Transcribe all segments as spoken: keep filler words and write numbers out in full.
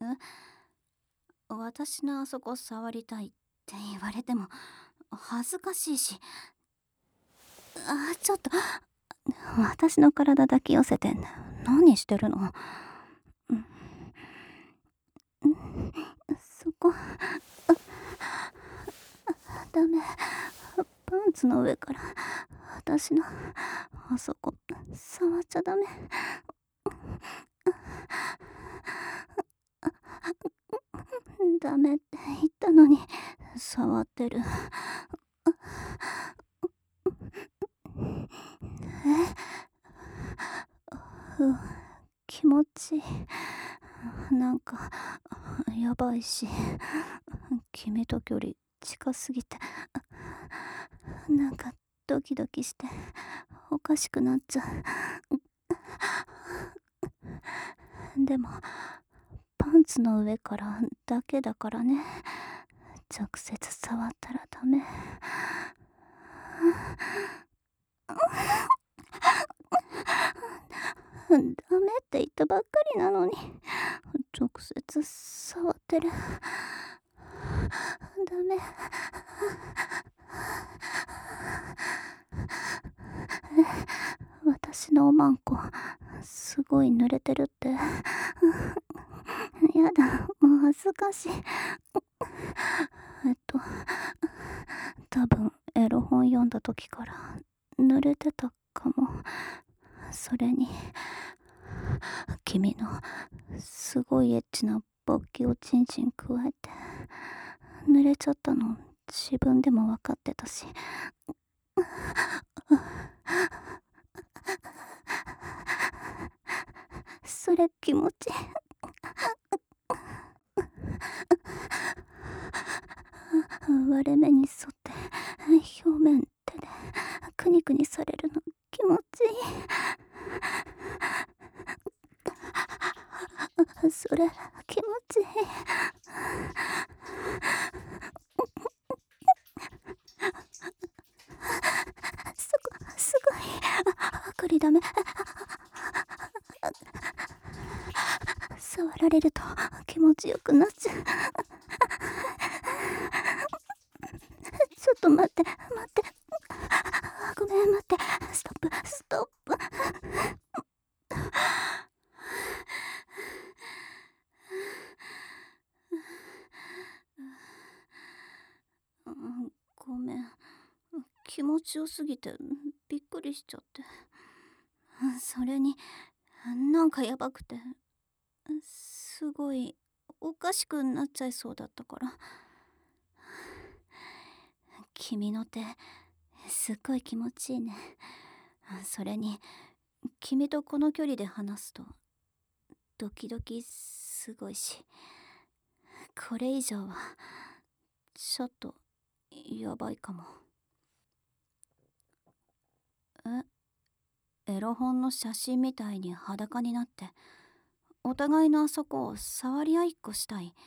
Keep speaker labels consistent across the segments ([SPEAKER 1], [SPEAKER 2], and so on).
[SPEAKER 1] 私のあそこ触りたいって言われても恥ずかしいし。あ、ちょっと、私の体抱き寄せて何してるの？うん、そこ、ダメ。パンツの上から私のあそこ触っちゃダメ。ダメって言ったのに触ってる。え、う、気持ちいい。なんかやばいし、君と距離近すぎて、なんかドキドキしておかしくなっちゃう。でもパンツの上からだけだからね。直接触ったらダメ。ダメって言ったばっかりなのに直接触ってる。ダメ。私のおまんこすごい濡れてるって。やだ、もう恥ずかしい。えっと多分エロ本読んだ時から濡れてたかも。それに君のすごいエッチな勃起をチンチン加えて濡れちゃったの自分でも分かってたし。それ気持ちいい。割れ目に沿って表面手でクニクニされるの気持ちいい。それ気持ちいい。すごすごい。あこれダメ。触られると気持ちよくなっちゃう。ちょっと待って待って。ごめん待って。ストップストップ。ごめん、気持ちよすぎてびっくりしちゃって。それになんかやばくてすごいおかしくなっちゃいそうだったから。君の手すっごい気持ちいいね。それに君とこの距離で話すとドキドキすごいし、これ以上はちょっとやばいかも。え、エロ本の写真みたいに裸になってお互いのあそこを触り合いっこしたい。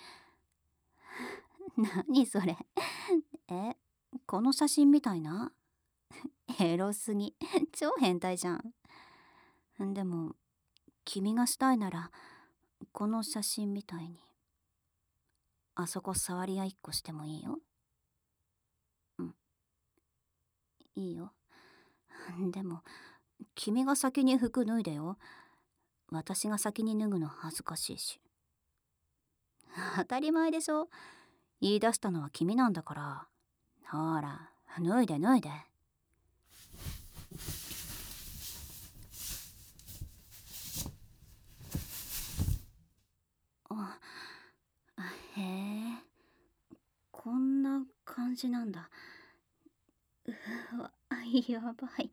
[SPEAKER 1] 何それ。え、この写真みたいな。エロすぎ。超変態じゃん。でも君がしたいならこの写真みたいにあそこ触り合いっこしてもいいよ。うん、いいよ。でも君が先に服脱いでよ。私が先に脱ぐの恥ずかしいし。当たり前でしょ。言い出したのは君なんだから。ほら脱いで脱いで。あ、へえ、こんな感じなんだ。うわ、やばい。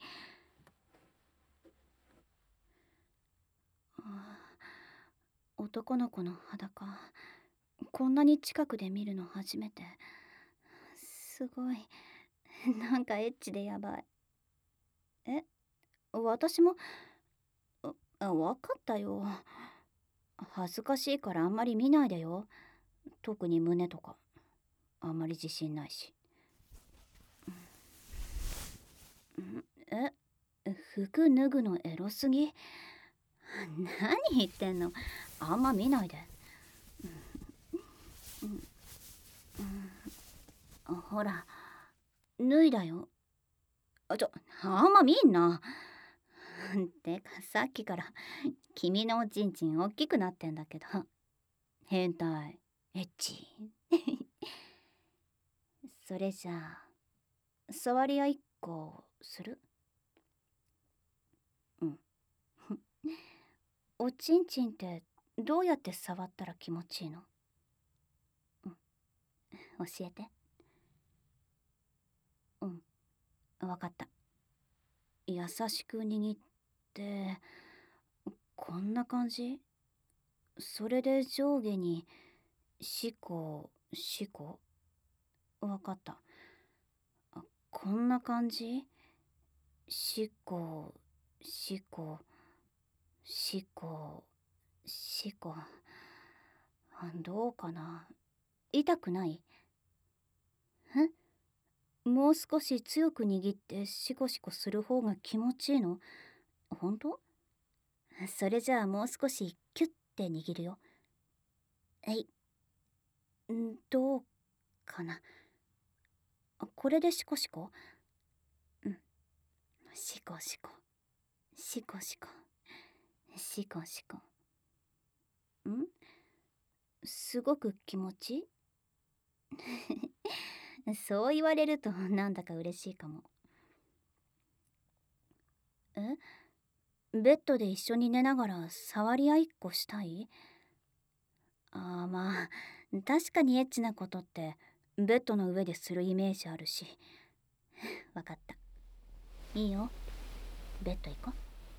[SPEAKER 1] 男の子の裸こんなに近くで見るの初めて。すごいなんかエッチでやばい。え、私もあ、わかったよ。恥ずかしいからあんまり見ないでよ。特に胸とかあんまり自信ないし。え、服脱ぐのエロすぎ。何言ってんの。あんま見ないで。 ほら、脱いだよ。あ、ちょ、あんま見んな。てかさっきから君のおちんちん大きくなってんだけど。変態、エッチ。それじゃあ、触り合いっこする？うん。おちんちんってどうやって触ったら気持ちいいの？うん、教えて。うん、わかった。優しく握って、こんな感じ？それで上下に、しこ、しこ。わかった。こんな感じ？しこ、しこ、しこ、しこ。どうかな？痛くない？え？もう少し強く握ってシコシコする方が気持ちいいの？本当？それじゃあもう少しキュッて握るよ。えい。んどうかな？これでシコシコ？うん。シコシコ。シコシコ。シコシコ。ん？すごく気持ちいい？そう言われるとなんだか嬉しいかも。え？ベッドで一緒に寝ながら触り合いっこしたい？あーまあ、確かにエッチなことってベッドの上でするイメージあるし。わかった。いいよ。ベッド行こ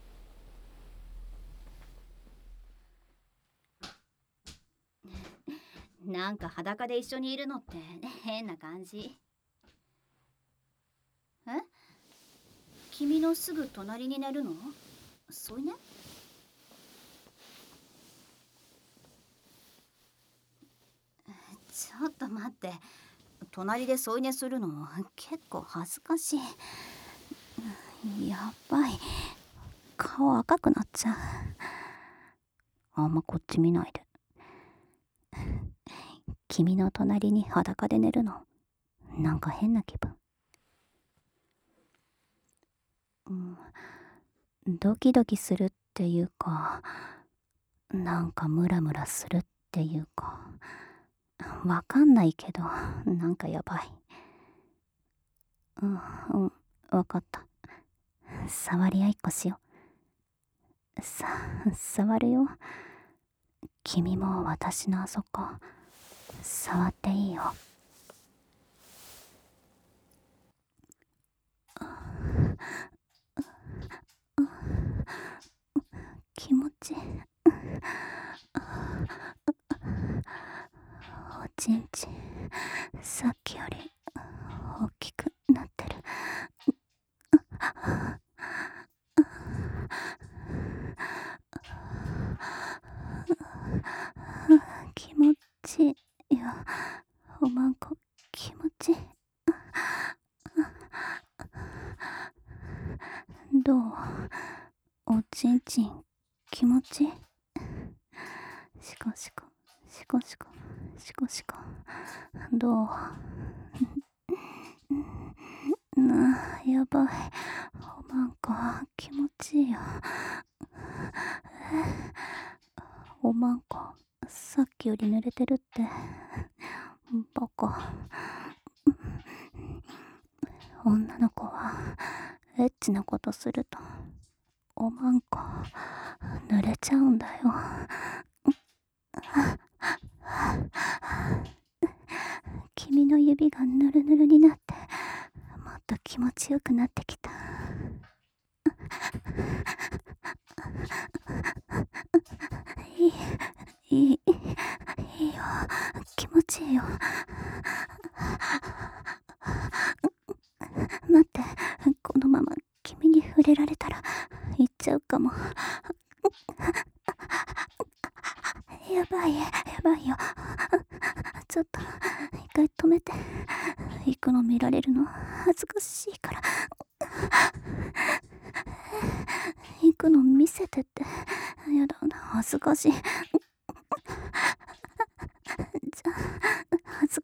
[SPEAKER 1] う。なんか裸で一緒にいるのって変な感じ。え？君のすぐ隣に寝るの？添い寝？ちょっと待って。隣で添い寝するの結構恥ずかしい。やばい。顔赤くなっちゃう。あんまこっち見ないで。君の隣に裸で寝るのなんか変な気分。うん、ドキドキするっていうか、なんかムラムラするっていうか、わかんないけど、なんかやばい。うん、うん、わかった。触り合いっこしよう。さ、触るよ。君も私のあそこ、触っていいよ。気持ちいい。おちんちん、さっきより大きくなってる。気持ちいいよ。おまんこ気持ちいい。どう？おちんちん気持ちいい？シコシコシコシコシコシコ。どう？なあ、やばい。おまんこ気持ちいいよ。おまんこさっきより濡れてるって。バカ。女の子はエッチなことするとおまんこ濡れちゃうんだよ。君の指がぬるぬるになってもっと気持ちよくなってきた。いいいいいいよ。気持ちいいよ。待って、このまま君に触れられたら行っちゃうかも。やばいやばいよ。ちょっと一回止めて。行くの見られるの恥ずかしいから。行くの見せてって。やだ、恥ずかしい。じゃあ恥ず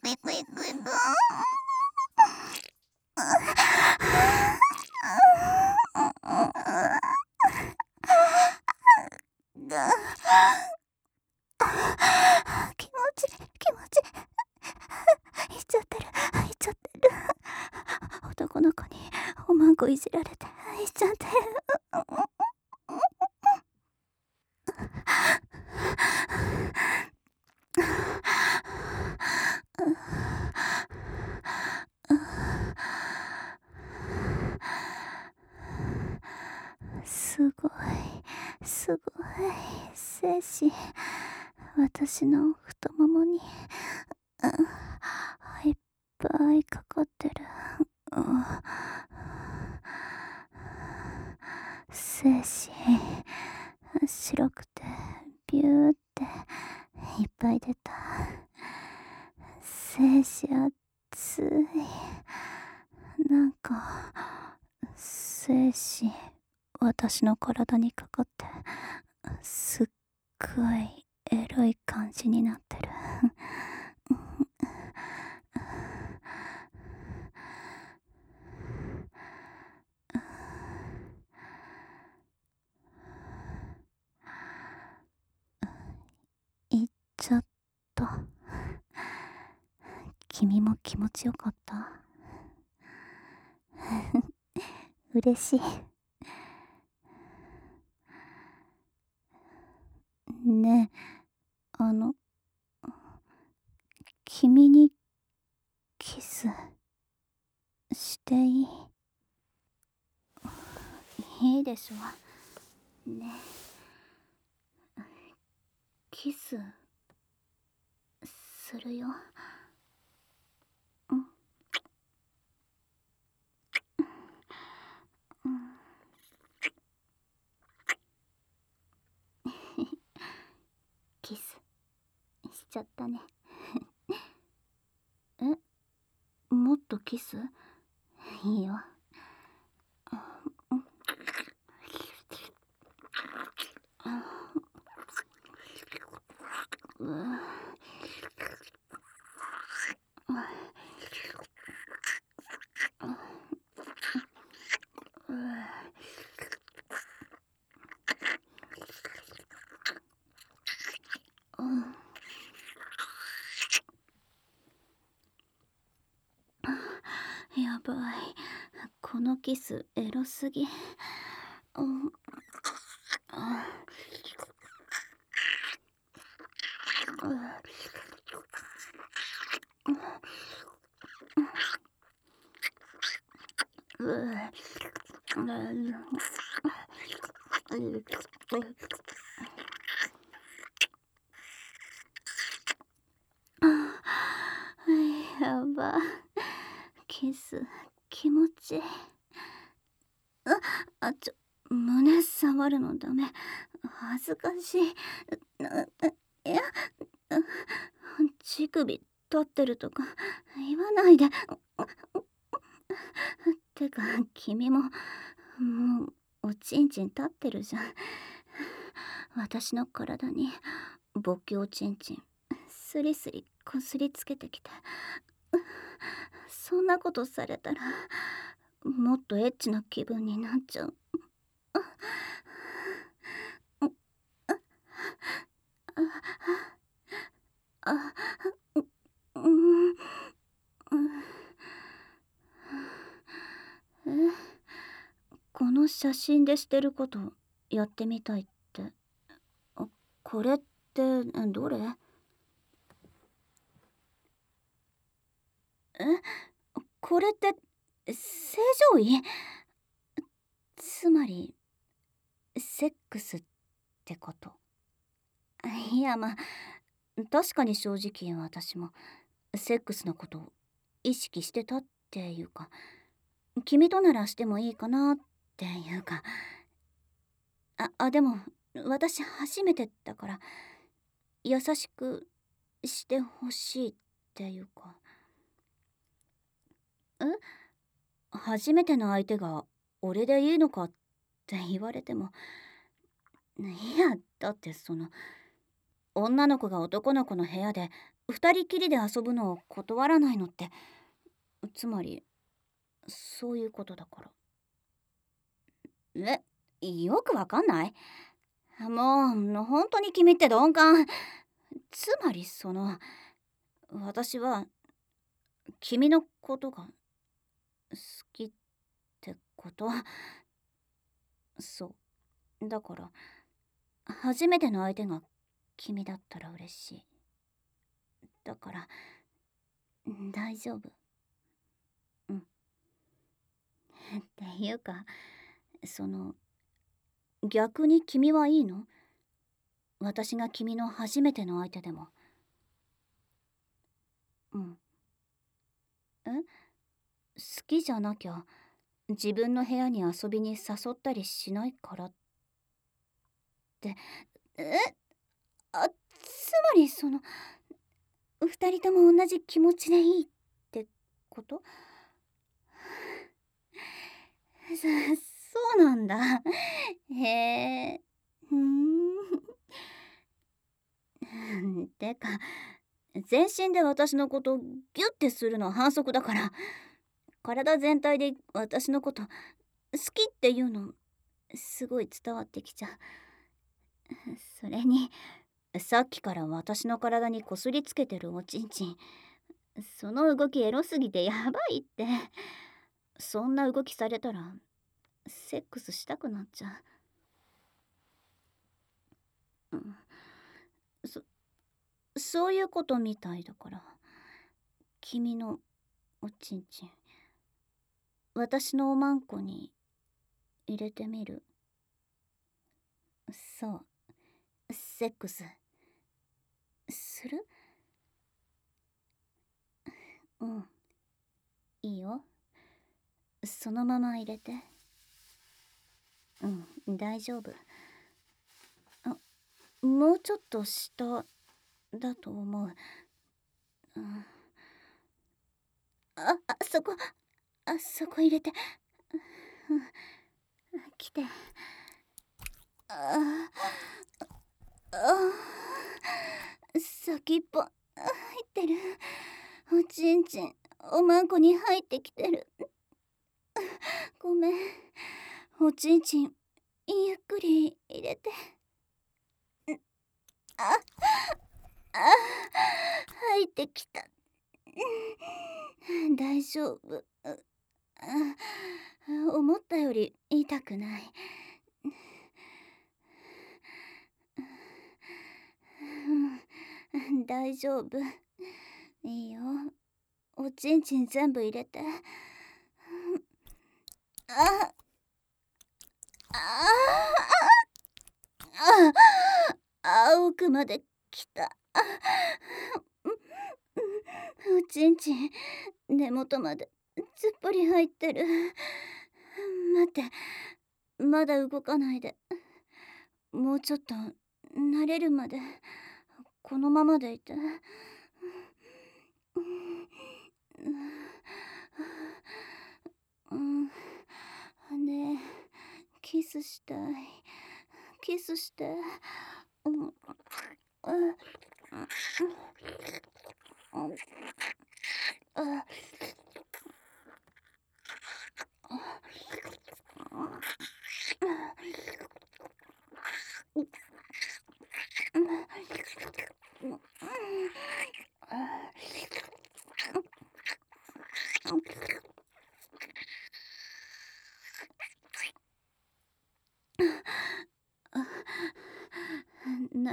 [SPEAKER 1] 気持ちいい気持ちいい。いっちゃってるいっちゃってる。男の子におまんこいじられていっちゃってる。すごいすごい精子、私の太ももにいっぱいかかってる。精子白くてビューっていっぱい出た。精子熱い。なんか精子私の体にかかってすっごいエロい感じになってる。いっちゃった。君も気持ちよかった？嬉しい。ねえ、あの君にキスしていい？いいでしょね。キスするよ。うん、うん、キスしちゃったね。え、もっとキス？いいよ。うやばい、このキスエロすぎ。うん、あうやば、キス気持ちいい。ああちょ、胸触るのダメ、恥ずかしい。いや、乳首立ってるとか言わないで。てか君ももうおちんちん立ってるじゃん。私の体に勃起おちんちんスリスリこすりつけてきて、 そんなことされたらもっとエッチな気分になっちゃう。あ、う、うん、うん、え、この写真でしてることやってみたいって。あ、これってどれ？え、これって正常位？つまりセックスってこと？いや、まあ確かに正直私もセックスのことを意識してたっていうか、君とならしてもいいかなっていうか、ああでも私初めてだから優しくしてほしいっていうか。え、初めての相手が俺でいいのかって言われても、いやだってその女の子が男の子の部屋で二人きりで遊ぶのを断らないのって、つまりそういうことだから。え、よくわかんない。もう本当に君って鈍感。つまりその私は君のことが好きってこと？そうだから初めての相手が君だったら嬉しい。だから大丈夫。うん。っていうかその逆に君はいいの？私が君の初めての相手でも。うん。え、好きじゃなきゃ自分の部屋に遊びに誘ったりしないからって。え、あ、つまりその二人とも同じ気持ちでいいってこと？そそうなんだ。へえ、ふーん。てか全身で私のことギュッてするのは反則だから、体全体で私のこと好きっていうのすごい伝わってきちゃう。それにさっきから私の体にこすりつけてるおちんちん、その動きエロすぎてやばいって。そんな動きされたらセックスしたくなっちゃう。うん、そそういうことみたいだから、君のおちんちん私のおまんこに入れてみる？そう、セックスする？うん、いいよ。そのまま入れて。うん、大丈夫。あ、もうちょっと下だと思う。うん、あ、あそこ、あそこ入れて。うん、来て。ああ、先っぽ入ってる。おちんちんおまんこに入ってきてる。ごめん。おちんちんゆっくり入れて。ああ、入ってきた。大丈夫。あ、思ったより痛くない。うん、大丈夫。いいよ。おちんちん全部入れて。ああああ、奥まで来た。おちんちん根元までつっぽり入ってる。待って、まだ動かないで。もうちょっと慣れるまでこのままでいて。うん、ねえ、キスしたい。キスして。うん、うん、うん、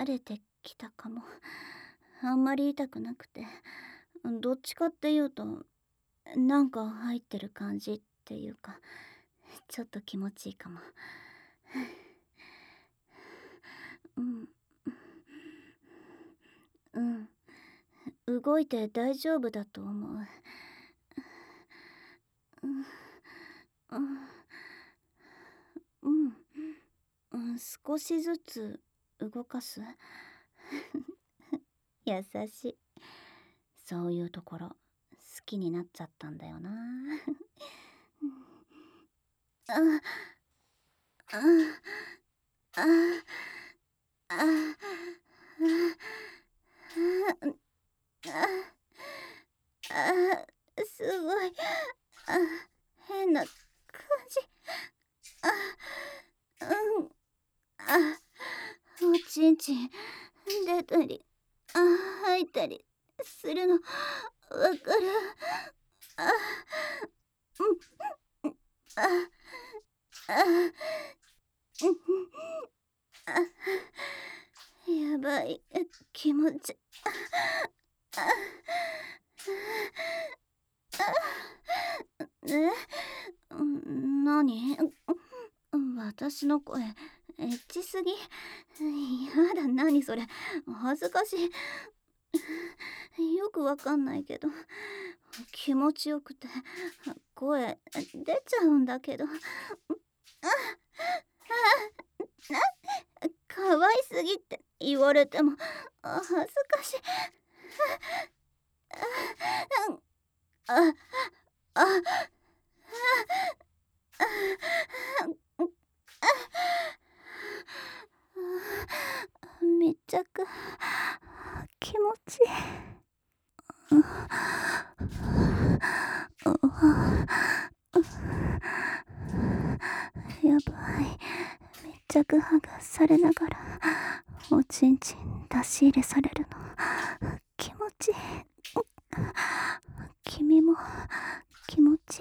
[SPEAKER 1] れてきたかも。あんまり痛くなくて、どっちかっていうとなんか入ってる感じっていうか、ちょっと気持ちいいかも。うんうん動いて大丈夫だと思う。うんうんうん、少しずつ動かす。優しい。そういうところ好きになっちゃったんだよな。あああああすごい。あ変な感じ。あうんあおちんちん出たりあ吐いたりするのわかる。あうんあああやばい気持ち。あえなに私の声エッチすぎ。やだ、何それ恥ずかしい。よくわかんないけど気持ちよくて声出ちゃうんだけど。あな可愛すぎって言われても恥ずかしい。あああめっちゃく気持ちいい。やばい、めっちゃくはがされながらおちんちん出し入れされるの気持ちいい。君も気持ちいい。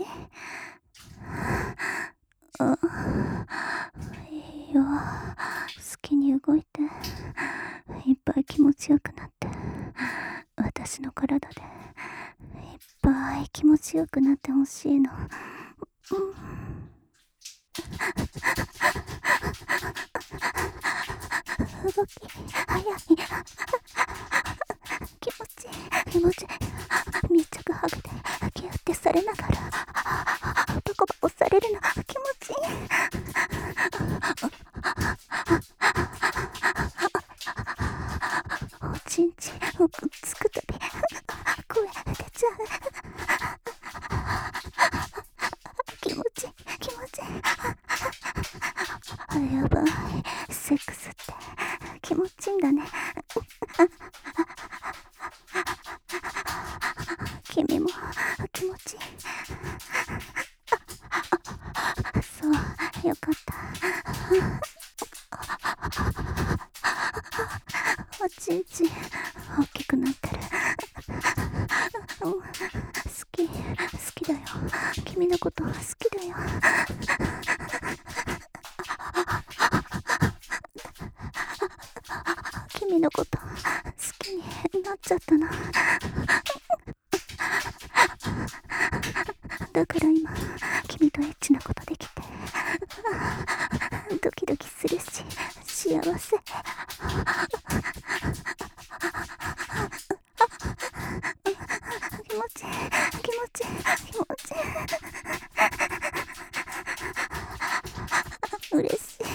[SPEAKER 1] あいいよ、好きに動いていっぱい気持ちよくなって、私の体でいっぱい気持ちよくなってほしいの。うん動き早い。気持ちいい気持ちいい。密着ハグでギュッてされながら男ば押されるの気持ちいい。おちんちんをくっつくたび声出ちゃう。気持ちいい気持ちいい。やばい、セックスって気持ちいいんだね。君も気持ちいい。そうよかった。おちんちん大きくなってる。うん、好き好きだよ。君のこと好きだよ。君のこと好きになっちゃったな。だから今君とエッチなことできてドキドキするし幸せ。気持ちいい気持ちいい気持ちいい。嬉し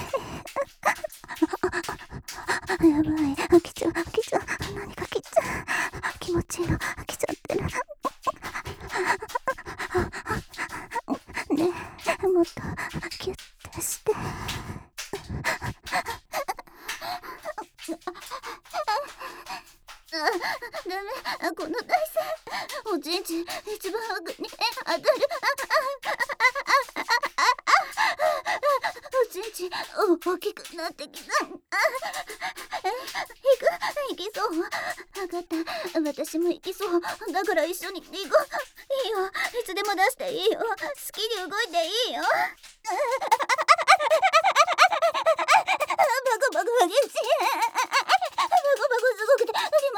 [SPEAKER 1] い。やばい、飽きちゃう飽きちゃう。何か来ちゃう。気持ちいいの飽きちゃってる。ねえ、もっとキュッてして。ダメ、この体勢おちんちん一番奥に当たる。おちんちん大きくなってきた。行く行きそう。分かった、私も行きそう。だから一緒に行こう。いいよ、いつでも出していいよ。好きに動いていいよ。バカバカ激しい。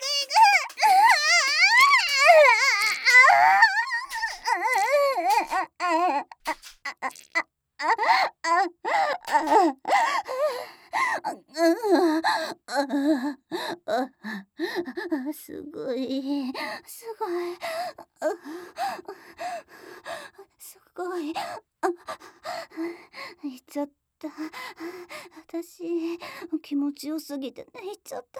[SPEAKER 1] すごい、すごい、すごい、あ、言っちゃった。私、気持ちよすぎて泣いちゃった。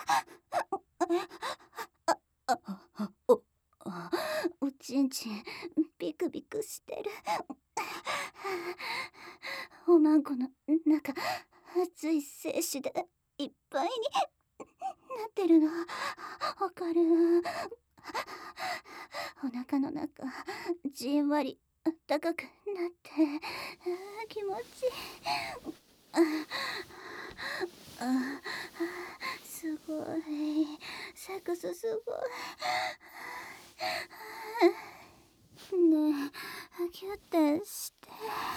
[SPEAKER 1] あ、あ、お、あ、おちんちん、ビクビクしてる。おまんこの中、熱い精子でいっぱいになってるの、わかる。お腹の中、じんわりあったかくなって、あ、気持ちいい。ああ、すごい、セックスすごい。ねえ、ギュッてして。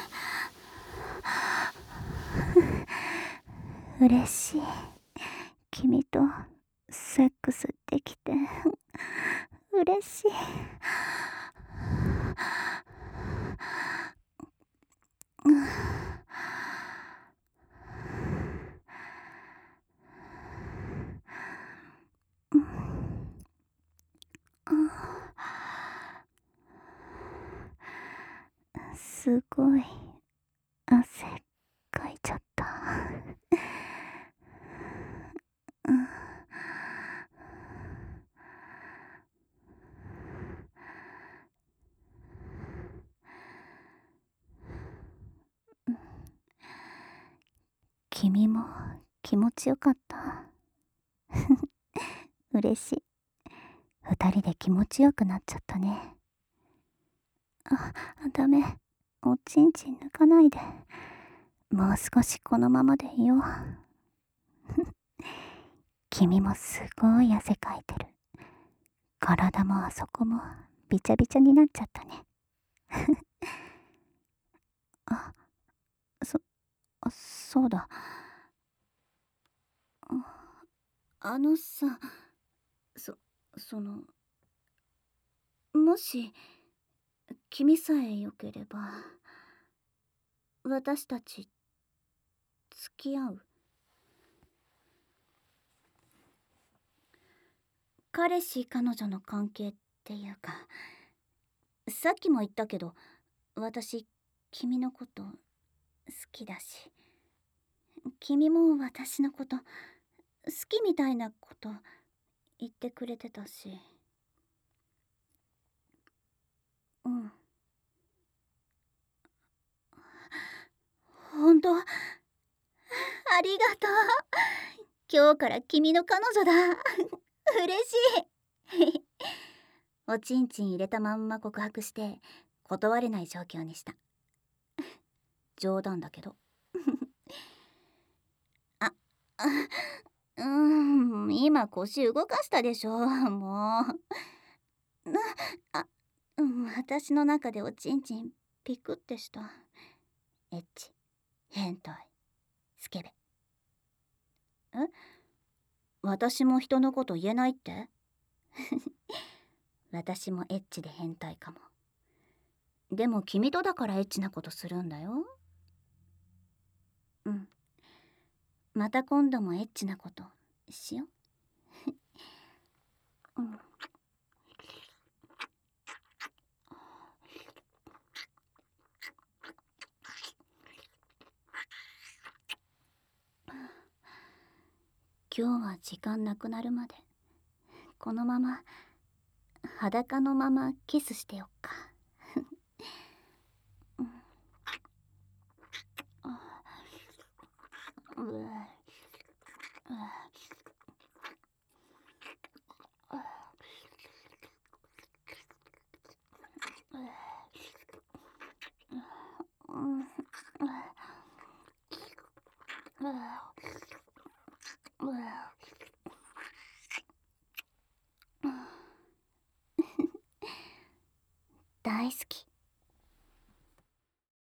[SPEAKER 1] 嬉しい。君とセックスできて嬉しい。すごい汗かいちゃった。君も気持ちよかった。嬉しい。二人で気持ちよくなっちゃったね。あ、ダメ。おちんちん抜かないで。もう少しこのままでいよう。君もすごい汗かいてる。体もあそこもびちゃびちゃになっちゃったね。あ、そ、そうだ。あのさ、そ、その、もし、君さえよければ、私たち、付き合う？彼氏彼女の関係っていうか、さっきも言ったけど、私、君のこと、好きだし、君も私のこと、好きみたいなこと言ってくれてたし。うん。ほんと、ありがとう。今日から君の彼女だ。嬉しい。おちんちん入れたまんま告白して断れない状況にした。冗談だけど。あ、あ、うーん、今腰動かしたでしょ、もう。な、あ、うん、私の中でおちんちんピクってした。エッチ、変態、スケベ。え？私も人のこと言えないって？私もエッチで変態かも。でも君とだからエッチなことするんだよ。うん。また今度もエッチなことしよう。うん。今日は時間なくなるまでこのまま裸のままキスしてよっか。大好き。